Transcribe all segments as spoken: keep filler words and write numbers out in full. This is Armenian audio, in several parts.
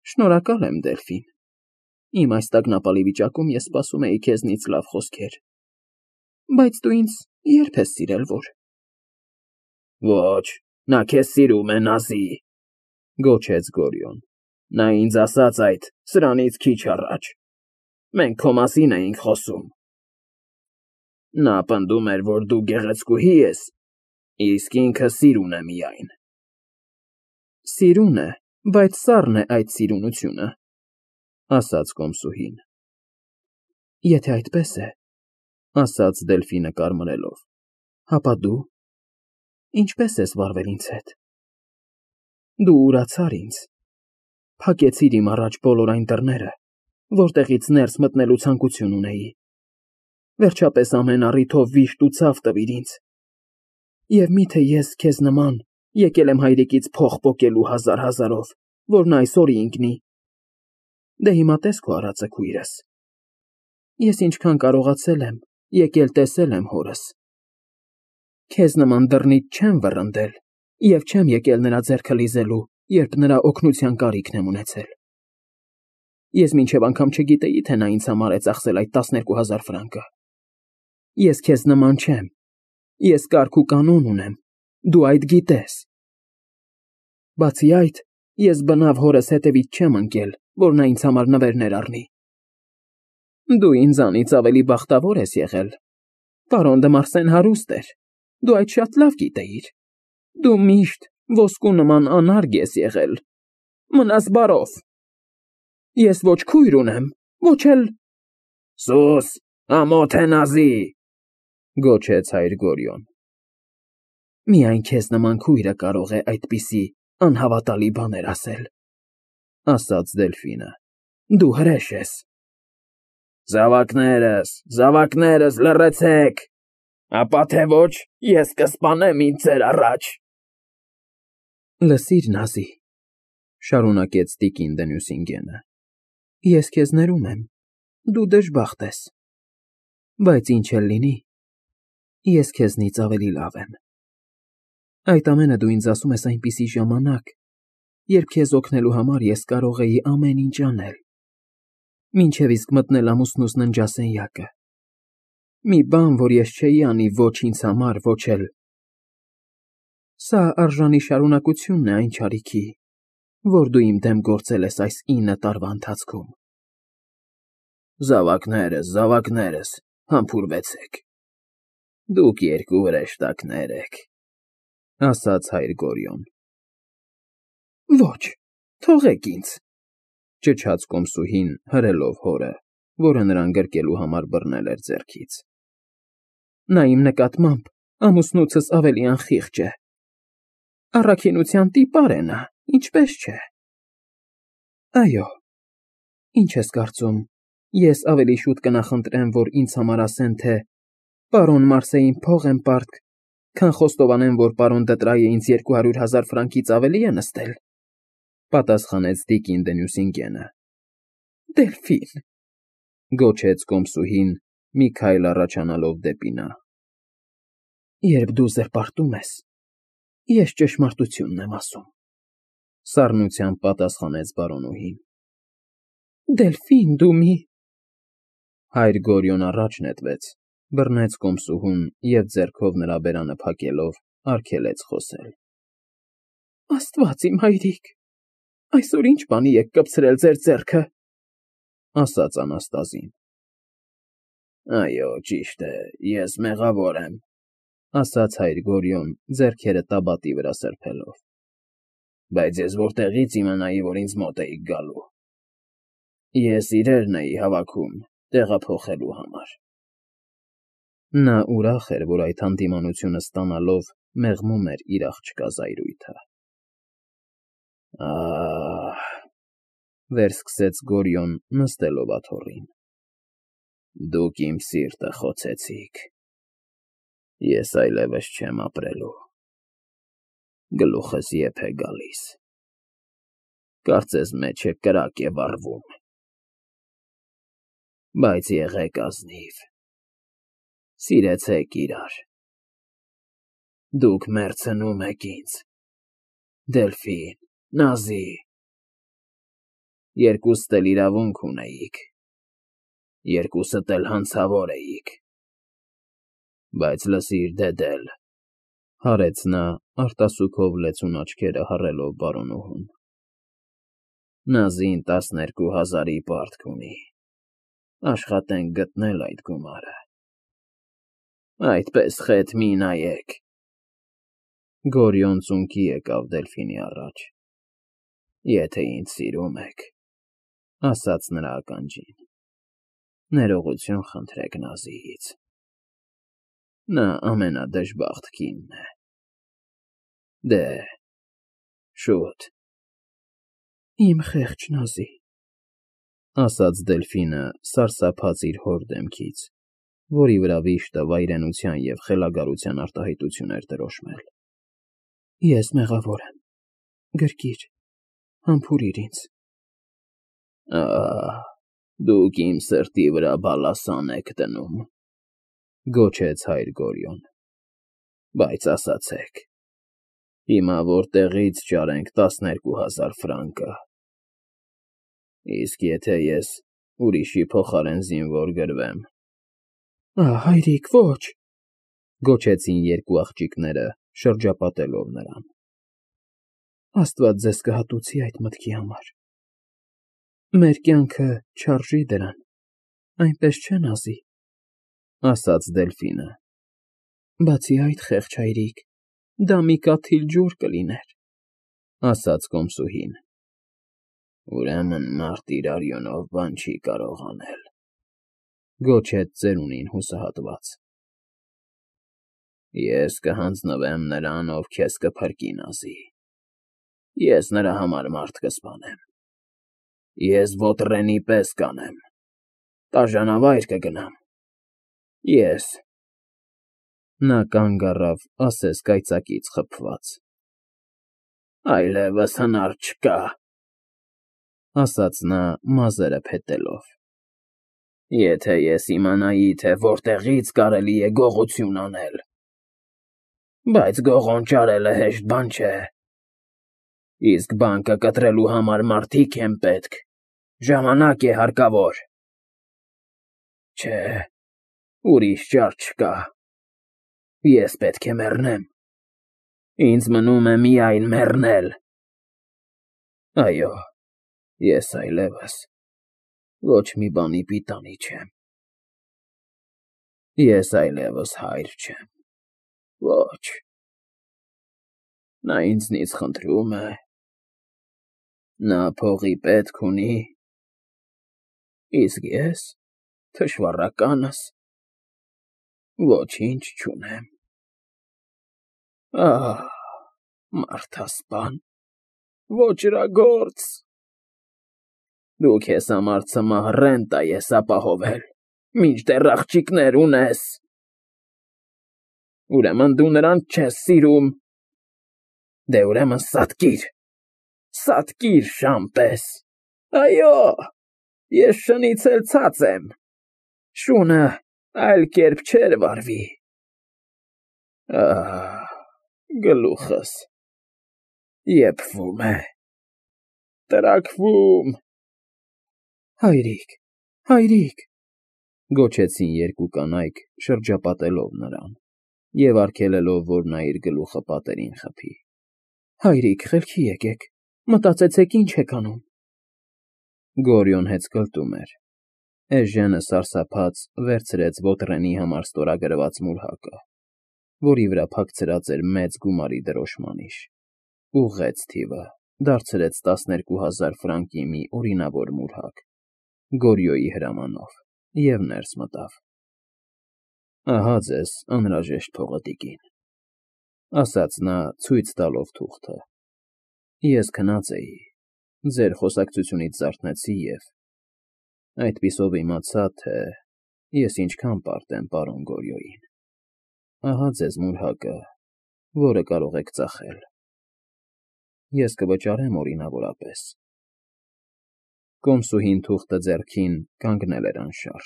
Շնորհակալ եմ, Դելֆին։ Իմ այս տագնապալի վիճակում ես սպասում էի քեզնից լավ խոսքեր, բայց դու ինձ ե՞րբ ես սիրել, որ… Ոչ, նա քեզ սիրում է, Նազի, գոչեց Գորիոն, նա ինձ ասաց այդ սրանից քիչ առաջ, մենք քո մասին էինք խոսում։ Նա պնդում էր, որ դու գեղեցկուհի ես, իսկ ինքը սիրուն է միայն։ Սիրուն է, բայց սառն է այդ սիրունությունը, ասաց կոմսուհին։ Եթե այդպես է, ասաց Դելֆինը կարմրելով, հապա դու… ինչպե՞ս ես վարվել ինձ հետ։ Դու ուրացար ինձ, փակեցիր իմ առաջ բոլոր այն դռները, որտեղից ներս մտնելու ցանկություն ունեի, վերջապես ամեն առիթով վիշտ ու ցավ տվիր ինձ, և մի՞թե ես քեզ նման եկել եմ հայրիկից փող պոկելու հազար֊հազարով, որն այսօր ինգնի… Դե հիմա տես քո արածը, քույրս, ես ինչքան կարողացել եմ, եկել տեսել եմ հորս, քեզ նման դռնից չեմ վռնդել և չեմ եկել նրա ձեռքը լիզելու, երբ նրա օգնության կարիքն եմ ունեցել։ Ես մինչև անգամ չգիտեի, թե նա ինձ համար է ծախսել այդ տասներկու հազար ֆրանկը։ Ես քեզ նման չեմ, ես կարգ ու կանոն ունեմ, դու այդ գիտես։ Բացի այդ, ես բնավ հորս հետևից չեմ ընկել, որ նա ինձ համար նվերներ առնի։ Դու ինձանից ավելի բախտավոր ես եղել, պարոն դը Մարսեն հարուստ էր, դու այդ շատ լավ գիտեիր, դու միշտ ոսկու նման անարգ ես եղել, մնաս բարով։ Ես ոչ քույր ունեմ, ոչ էլ… Սուս, ամոթ է, Նազի, գոչեց հայր Գորիոն։ Միայն քեզ նման քույրը կարող է այդպիսի անհավատալի բաներ ասել, ասաց Դելֆինը, դու հրեշ ես։ Զավակներս, զավակներս, լռեցեք, ապա թե ոչ, ես կսպանեմ ինձ ձեր առաջ։ Լսիր, Նազի, շարունակեց տիկին դը Նյուսինգենը, ես քեզ ներում եմ, դու դժբախտ ես, բայց ինչ էլ լինի, ես քեզնից ավելի լավ եմ։ Այդ ամենը դու ինձ ասում ես այնպիսի ժամանակ, երբ քեզ օգնելու համար ես կարող էի ամեն ինչ անել, մինչև իսկ մտնել ամուսնուս ննջասենյակը, մի բան, որ ես չէի անի ոչ ինձ համար, ոչ էլ… Սա արժանի շարունակությունն է այն չարիքի, որ դու իմ դեմ գործել ես այս ինը տարվա ընթացքում։ Զավակներս, զավակներս, համբուրվեցեք, դուք երկու հրեշտակներ եք, ասաց հայր Գորիոն։ Ոչ, թողեք ինձ, ճչաց կոմսուհին, հրելով հորը, որը նրան գրկելու համար բռնել էր ձեռքից։ Նա իմ նկատմամբ ամուսնուցս ավելի անխիղճ է։ Առաքինության տիպար է նա, ինչպես չէ։ Այո, ինչ ես կարծում, ես ավելի շուտ կնախընտրեմ, որ ինձ համար ասեն, թե պարոն Մարսեին փող եմ պարտք, քան խոստովանեմ, որ պարոն Դտրայը ինձ երկու հարյուր հազար ֆրանկից ավելի է նստել, պատասխանեց տիկին դը Նյուսինգենը։ Դելֆին, գոչեց կոմսուհին, մի քայլ առաջանալով դեպի նա։ Երբ դու զրպարտում ես, ես ճշմարտությունն եմ ասում, սառնությամբ պատասխանեց բարոնուհին։ Դելֆին, դու մի… Հայր Գորիոն առաջ նետվեց, բռնեց կոմսուհուն և ձեռքով նրա բերանը փակելով արգելեց խոսել։ Աստված իմ հայրիկ, այսօր ինչ բանի եք կպցրել ձեր ձեռքը, ասաց Անաստազին։ Այո, ճիշտ է, ես մեղավոր եմ, ասաց հայր Գորիոն, ձեռքերը տաբատի վրա սրբելով, բայց ես որտեղից իմանայի, որ ինձ մոտ էիք գալու։ Ես իրերն էի հավաքում տեղափոխելու համար։ Նա ուրախ էր, որ այդ հանդիմանությունը ստանալով մեղմում էր իր աղջկա զայրույթը։ Ահ, վերսկսեց Գորիոն, նստելով աթոռին, դուք իմ սիրտը խոցեցիք, ես այլևս չեմ ապրելու, գլուխս եփ է գալիս, կարծես մեջը կրակ է վառվում, բայց եղեք ազնիվ, սիրեցեք իրար, դուք մերձնում եք ինձ, Դելֆին, Նազի, Երկուստ էլ իրավունք ունեիք, երկուսդ էլ հանցավոր էիք, բայց լսիր դեդել, հարեց նա արտասուքով լեցուն աչքերը հառելով բարոնուհուն, Նազին տասներկու հազարի պարտք ունի, աշխատենք գտնել այդ գումարը, այդպես խետ մի նայեք, Գորիոն ծունկի եկավ Դելֆինի առաջ, եթե ինձ սիրում եք, ասաց նրա ականջին, ներողություն խնդրեք Նազիից, նա ամենադժբախտ կինն է, դե, շուտ, իմ խեղճ Նազի, ասաց Դելֆինը սարսափած իր հոր դեմքից, որի վրա վիշտը վայրենության և խելագարության արտահայտություն էր դրոշմել, ես մեղավոր եմ, գրկիր, համբուրիր ինձ, ահ, դուք իմ սրտի վրա բալասան եք դնում, գոչեց հայր Գորիոն, բայց ասացեք, հիմա որտեղից ճարենք տասներկու հազար ֆրանկը, իսկ եթե ես ուրիշի փոխարեն զինվոր գրվեմ, ահ, հայրիկ, ոչ, գոչեցին երկու աղջիկները, շրջապատելով նրան, Աստված ձեզ կհատուցի այդ մտքի համար, մեր կյանքը չարժի դրան, այնպես չէ Նազի, ասաց Դելֆինը, բացի այդ խեղճ հայրիկ, դա մի կաթիլ ջուր կլիներ, ասաց կոմսուհին, ուրեմն մարդ իր արյունով բան չի կարող անել, գոչեց ծերունին հուսահատված, ես կհանձնվեմ նրան, ով քեզ կփրկի Նազի, ես նրա համար մարդ կսպանեմ, ես ոտռենի պես կանեմ, տաժանավայր կգնամ, ես, նա կանգ առավ ասես կայծակից խփված, այլևս հնար չկա, ասաց նա մազերը փետելով, եթե ես իմանայի, թե որտեղից կարելի է գողություն անել, բայց գողոնճարելը հեշտ բան չէ, իսկ բանկը կտրելու համար մարդիկ են պետք, ժամանակ է հարկավոր, չէ, ուրիշ ճար չկա, ես պետք է մեռնեմ, ինձ մնում է միայն մեռնել, այո, ես այլևս ոչ մի բանի պիտանի չեմ, ես այլևս հայր չեմ, ոչ, նա ինձնից խնդրում է, նա փողի պետք ունի, իսկ ես, թշվառականս, ոչինչ չունեմ, ահ, մարդասպան, ոճրագործ, դու քեզ համար ցմահ ռենտա ես ապահովել, մինչդեռ աղջիկներ ունես, ուրեմն դու նրան չես սիրում, դե ուրեմն սատկիր, սատկիր շան պես, այո, ես շնից էլ ցած եմ, շունը այլ կերպ չէր վարվի, ահ, գլուխս եփվում է, տրաքվում, հայրիկ, հայրիկ, գոչեցին երկու կանայք շրջապատելով նրան և արգելելով, որ նա իր գլուխը պատերին խփի, հայրիկ, խելքի եկեք, մտածեցեք ինչ եք անում, Գորիոն հեծկլտում էր, Էժենը սարսափած վերցրեց ոտռենի համար ստորագրված մուրհակը, որի վրա փակցրած էր մեծ գումարի դրոշմանիշ, ուղղեց թիվը, դարձրեց տասներկու հազար ֆրանկի մի օրինավոր մուրհակ, Գորիոյի հրամանով և ներս մտավ։ Ահա ձեզ անհրաժեշտ փողը տիկին, ասաց նա ցույց տալով թուղթը։ Ես քնած էի, ձեր խոսակցությունից զարթնեցի և այդպիսով իմացա, թե ես ինչքան պարտ եմ պարոն Գորիոյին։ Ահա ձեզ մուրհակը, որը կարող եք ծախել։ Ես կվճարեմ օրինավորապես։ Կոմսուհին թուղթը ձեռքին կանգնել էր անշարժ։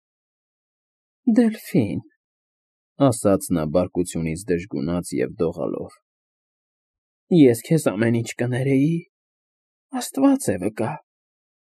Դելֆին, ասաց նա բարկությունից դժգունած և դողալով, ես քեզ ամեն ինչ կներեի, Աստված է վկա,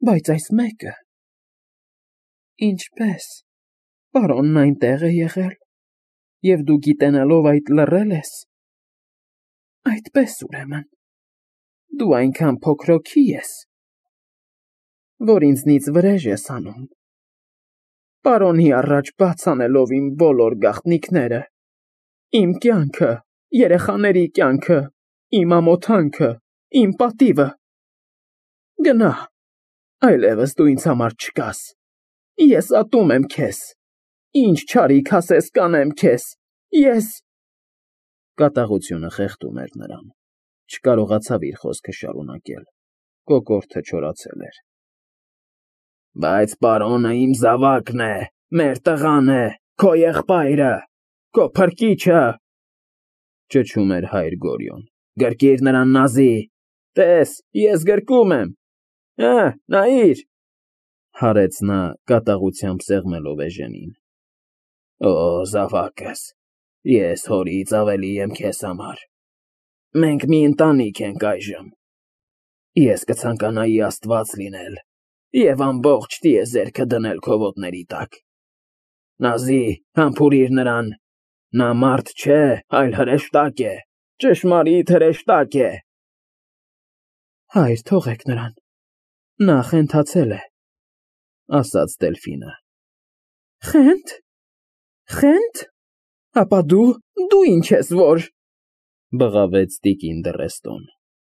Բայց այս մեկը… Ինչպե՞ս… Պարոնն այնտեղ է եղել, և դու գիտենալով այդ լռել ես… Այդպես, ուրեմն, դու այնքան փոքրոքի ես, որ ինձնից վրեժ ես անում, պարոնի առաջ բաց անելով իմ բոլոր գաղտնիքները, իմ կյանքը, երեխաների կյանքը, իմ ամոթանքը, իմ պատիվը… Գնա, այլևս դու ինձ համար չկաս, ես ատում եմ քեզ, ինչ չարիք ասես կանեմ քեզ, ես… Կատաղությունը խեղդում էր նրան, չկարողացավ իր խոսքը շարունակել, կոկորդը չորացել էր։ Բայց պարոնը իմ զավակն է, մեր տղան է, քո եղբայրը, քո փրկիչը, ճչում էր հայր Գորիոն, գրկիր նրան, Նազի, տես, ես գրկում եմ, հը, նայիր, հարեց նա կատաղությամբ սեղմելով էժենին, օ, զավակս, ես հորից ավելի եմ քեզ համար, մենք մի ընտանիք ենք այժմ, ես կցանկանայի Աստված լինել և ամբողջ տիեզերքը դնել քո ոտների տակ, Նազի, համբուրիր նրան, նա մարդ չէ, այլ հրեշտակ է, ճշմարիտ հրեշտակ է… Հայր, թողեք նրան, նա խենթացել է, ասաց Դելֆինը։ Խե՞նթ… Խե՞նթ… Ապա դու… դու ինչ ես, որ… բղավեց տիկին Դռեստոն։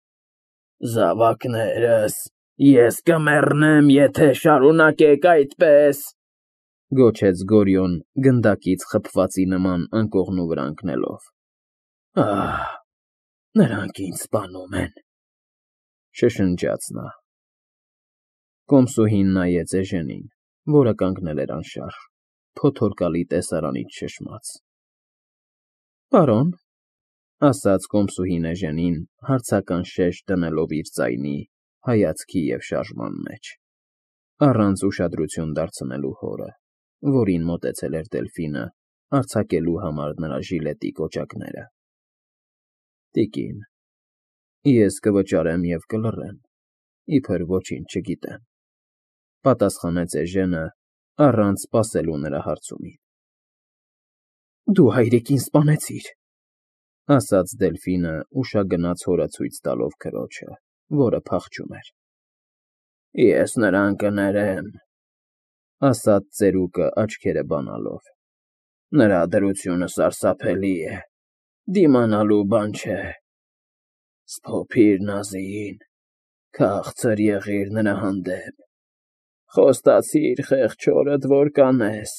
Զավակներս, ես կմեռնեմ, եթե շարունակեք այդպես, գոչեց Գորիոն գնդակից խփվածի նման անկողնու վրա ընկնելով։ Ահ, նրանք ինձ սպանում են, շշնջաց նա։ Կոմսուհին նայեց էժենին, որը կանգնել էր անշարժ, փոթորկալի տեսարանից շշմած։ Պարոն, ասաց կոմսուհին էժենին, հարցական շեշտ դնելով իր ձայնի, հայացքի և շարժման մեջ, առանց ուշադրություն դարձնելու հորը, որին մոտեցել էր Դելֆինը, արձակելու համար նրա ժիլետի կոճակները։ Տիկին, ես կվճարեմ և կլռեմ, իբր ոչինչ չգիտեմ, պատասխանեց էժենը, առանց սպասելու նրա հարցումին։ Դու հայրիկին սպանեցիր, ասաց Դելֆինը ուշագնաց հորը ցույց տալով քրոջը, որը փախչում էր։ Ես նրան կներեմ, ասաց ծերուկը աչքերը բանալով։ Նրա դրությունը սարսափելի է, դիմանալու բան չէ։ Սփոփիր Նազիին, քաղցր եղիր նրա հանդեպ, խոստացիր խեղճորդ, որ կանես։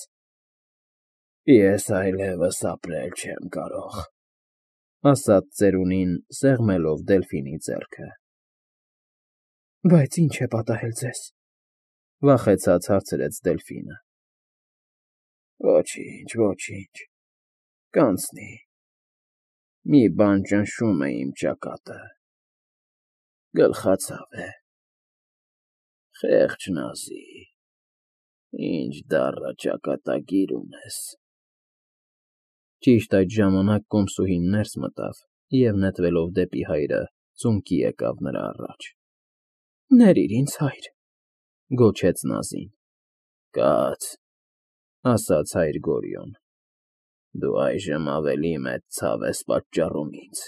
Ես այլևս ապրել չեմ կարող, ասաց ծերունին, սեղմելով Դելֆինի ձեռքը։ Բայց ի՞նչ է պատահել ձեզ, վախեցած հարցրեց Դելֆինը։ Ոչինչ, ոչինչ, կանցնի, մի բան ճնշում է իմ ճակատը, գլխացավ է, խեղճ Նազի, ինչ դառը ճակատագիր ունես։ Ճիշտ այդ ժամանակ կոմսուհին ներս մտավ և նետվելով դեպի հայրը, ծունկի եկավ նրա առաջ։ Ներիր ինձ, հայր, գոչեց Նազին։ Կաց, ասաց հայր Գորիոն, դու այժմ ավելի մեծ ցավ ես պատճառում ինձ։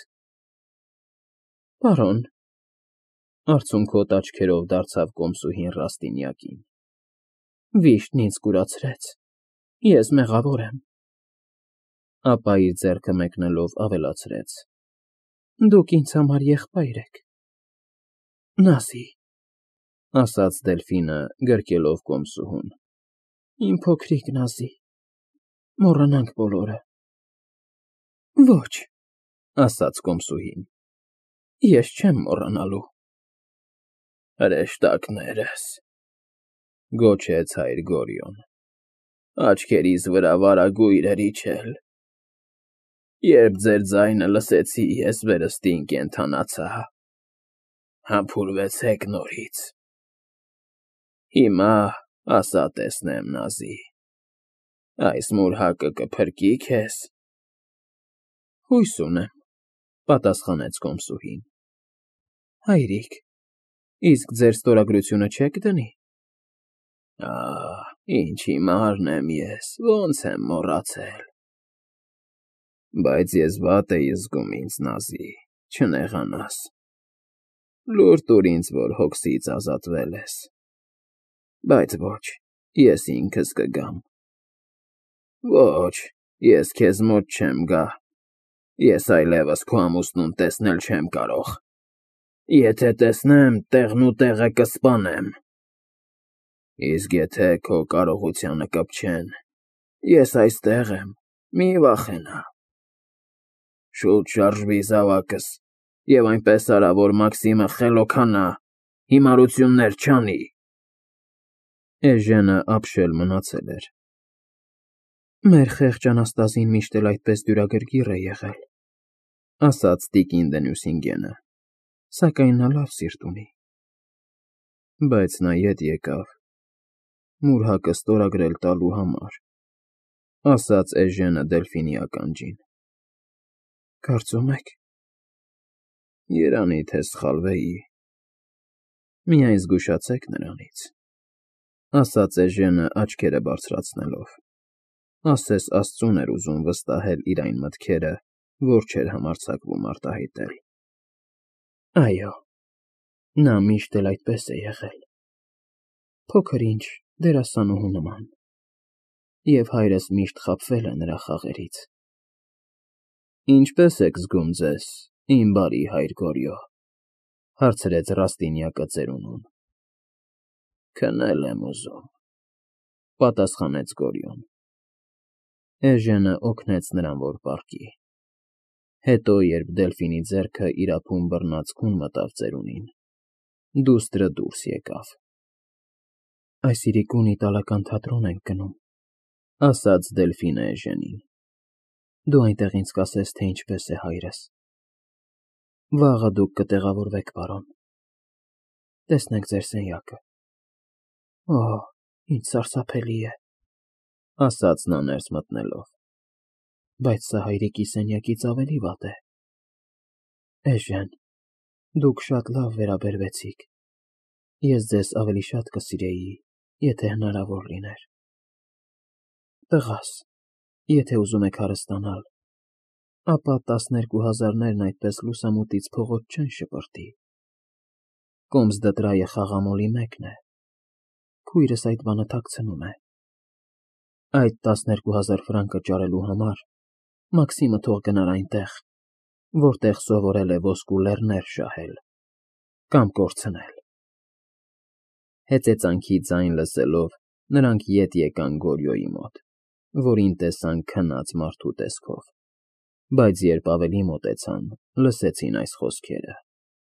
Պարոն, արցունքոտ աչքերով դարձավ կոմսուհին Ռաստինյակին։ Վիշտն ինձ կուրացրեց, ես մեղավոր եմ։ Ապա իր ձեռքը մեկնելով ավելացրեց. Դուք ինձ համար եղբայր եք։ Նազի, ասաց Դելֆինը, գրկելով կոմսուհուն։ Իմ փոքրիկ Նազի, մոռանանք բոլորը։ Ոչ, ասաց կոմսուհին։ Ես չեմ մոռանալու։ Հրեշտակներս, գոչեց հայր Գորիոն, աչքերիս վրա վարագույր էր իջել։ Երբ ձեր ձայնը լսեցի, ես վերստին կենդանացա, համբուրվեցեք նորից։ Հիմա ասա տեսնեմ, Նազի, այս մուրհակը կփրկի քեզ։ Հույս ունեմ, պատասխանեց կոմսուհին։ Հայրիկ, Իսկ ձեր ստորագրությունը չեք դնի։ Ահ, ինչ հիմարն եմ ես, ոնց եմ մոռացել։ Բայց ես վատ էի զգում ինձ, Նազի, չնեղանաս։ Լուր տուր ինձ, որ հոգսից ազատվել ես։ Բայց ոչ, ես ինքս կգամ։ Ոչ, ես քեզ մոտ չեմ գա։ Ես այլևս քո ամուսնուն տեսնել չեմ կարող։ Եթե տեսնեմ, տեղն ու տեղը կսպանեմ։ Իսկ եթե քո կարողությանը կպչեն, ես այստեղ եմ, մի վախենա։ Շուտ շարժվի զավակս և այնպես արա, որ Մաքսիմը խելոքանա, հիմարություններ չանի։ Էժենը ապշել մնացել էր։ Մեր խեղճ Անաստազին միշտ էլ այդպես դյուրագրգիռ է եղել, ասաց տիկին Դենյուսինգենը, սակայն նա լավ սիրտ ունի։ Բայց նա ետ եկավ մուրհակը ստորագրել տալու համար, ասաց էժենը Դելֆինի ականջին։ Կարծում եք։ Երանի թե սխալվեի։ Միայն զգուշացեք նրանից, ասաց էժենը աչքերը բարձրացնելով, ասես Աստծուն էր ուզում վստահել իր այն մտքերը, որ չէր համարձակվում արտահայտել։ Այո, նա միշտ էլ այդպես է եղել, փոքր-ինչ դերասանուհու նման, և հայրս միշտ խաբվել է նրա խաղերից։ Ինչպե՞ս եք զգում ձեզ, իմ բարի հայր Գորյո, հարցրեց Ռաստինյակը ծերունուն։ Քնել եմ ուզում, պատասխանեց Գորյուն։ Էժենը օգնեց նրան, որ պառկի։ Հետո, երբ Դելֆինի ձեռքը իր ափուն բռնած քուն մտավ ծերունին, դուստրը դուրս եկավ։ Այս իրիկուն իտալական թատրոն ենք գնում, ասաց Դելֆինը էժենին։ Դու այնտեղ ինձ կասես, թե ինչպես է հայրս։ Վաղը դուք կտեղավորվեք, պարոն։ Տեսնենք ձեր սենյակը։ Օհ, ինչ սարսափելի է, ասաց նա ներս մտնելով։ Բայց սա հայրիկի սենյակից ավելի վատ է։ Էժեն, դուք շատ լավ վերաբերվեցիք։ Ես ձեզ ավելի շատ կսիրեի, եթե հնարավոր լիներ։ Տղաս, եթե ուզում եք հարստանալ, ապա տասներկու հազարներն այդպես լուսամուտից փողոց չեն շպրտի։ Կոմս դտրայը խաղամոլի մեկն է։ Քույրս այդ բանը թաքցնում է։ Այդ տասներկու հազար ֆրանկը ճարելու համար Մաքսիմը թող գնար այնտեղ, որտեղ սովորել է ոսկու լեռներ շահել կամ կորցնել։ Հեծեծանքի ձայն լսելով, նրանք ետ եկան Գորյոյի մոտ, որին տեսան քնած մարդու տեսքով, բայց երբ ավելի մոտեցան, լսեցին այս խոսքերը.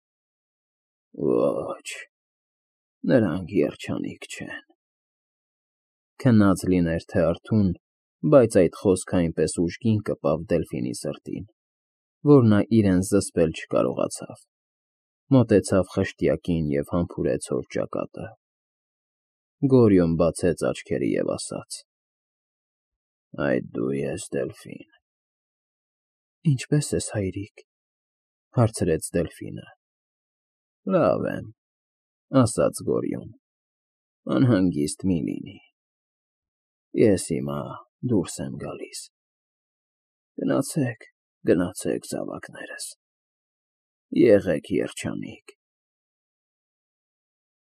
Ոչ, նրանք երջանիկ չեն։ Քնած լիներ թե արթուն, բայց այդ խոսքը այնպես ուժգին կպավ Դելֆինի սրտին, որ նա իրեն զսպել չկարողացավ, մոտեցավ խշտյակին և համբուրեց հոր ճակատը։ Գորյուն բացեց աչքերը և ասաց. Այդ դու ես, Դելֆին։ Ինչպե՞ս ես, հայրիկ, հարցրեց Դելֆինը։ Լավ եմ, ասաց Գորյուն, անհանգիստ մի լինի։ Ես հիմա դուրս եմ գալիս։ Գնացեք, գնացեք, զավակներս։ Եղեք երջանիկ։